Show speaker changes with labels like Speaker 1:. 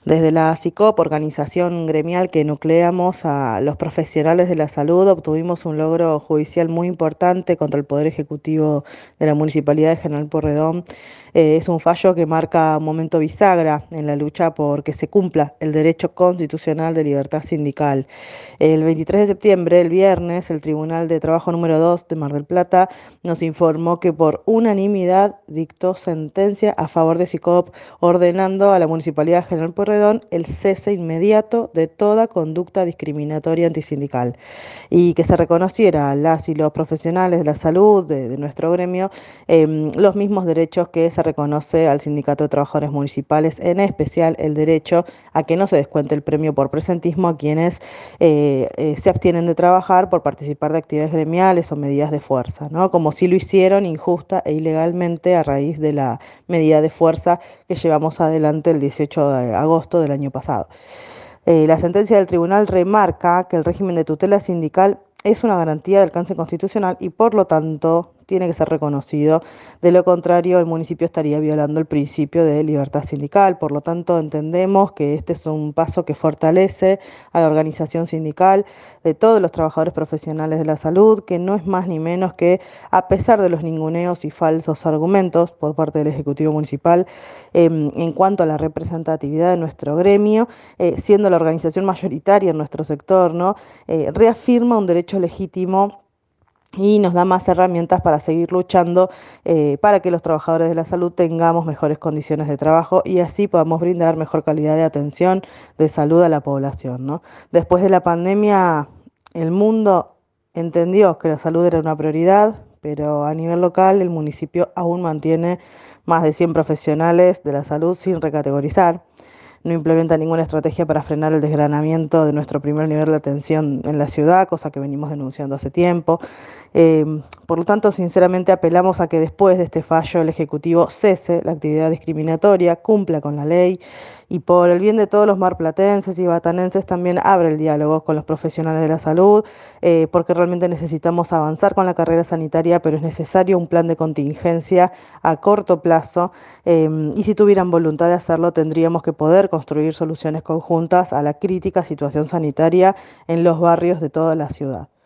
Speaker 1: Desde la SICOP, organización gremial que nucleamos a los profesionales de la salud, obtuvimos un logro judicial muy importante contra el Poder Ejecutivo de la Municipalidad de General Porredón. Es un fallo que marca un momento bisagra en la lucha por que se cumpla el derecho constitucional de libertad sindical. El 23 de septiembre, el viernes, el Tribunal de Trabajo número 2 de Mar del Plata nos informó que por unanimidad dictó sentencia a favor de SICOP, ordenando a la Municipalidad de General Pueyrredón el cese inmediato de toda conducta discriminatoria antisindical y que se reconociera a las y los profesionales de la salud de nuestro gremio los mismos derechos que se reconoce al Sindicato de Trabajadores Municipales, en especial el derecho a que no se descuente el premio por presentismo a quienes se abstienen de trabajar por participar de actividades gremiales o medidas de fuerza, ¿no? Como si lo hicieron injusta e ilegalmente a raíz de la medida de fuerza que llevamos adelante el 18 de agosto del año pasado. La sentencia del tribunal remarca que el régimen de tutela sindical es una garantía de alcance constitucional y por lo tanto tiene que ser reconocido. De lo contrario, el municipio estaría violando el principio de libertad sindical. Por lo tanto, entendemos que este es un paso que fortalece a la organización sindical de todos los trabajadores profesionales de la salud, que no es más ni menos que, a pesar de los ninguneos y falsos argumentos por parte del Ejecutivo Municipal en cuanto a la representatividad de nuestro gremio, siendo la organización mayoritaria en nuestro sector, ¿no? Reafirma un derecho legítimo y nos da más herramientas para seguir luchando para que los trabajadores de la salud tengamos mejores condiciones de trabajo y así podamos brindar mejor calidad de atención de salud a la población, ¿no? Después de la pandemia, el mundo entendió que la salud era una prioridad, pero a nivel local el municipio aún mantiene más de 100 profesionales de la salud sin recategorizar. No implementa ninguna estrategia para frenar el desgranamiento de nuestro primer nivel de atención en la ciudad, cosa que venimos denunciando hace tiempo. Eh, por lo tanto, sinceramente apelamos a que después de este fallo el Ejecutivo cese la actividad discriminatoria, cumpla con la ley y por el bien de todos los marplatenses y batanenses también abre el diálogo con los profesionales de la salud, porque realmente necesitamos avanzar con la carrera sanitaria, pero es necesario un plan de contingencia a corto plazo y si tuvieran voluntad de hacerlo tendríamos que poder construir soluciones conjuntas a la crítica situación sanitaria en los barrios de toda la ciudad.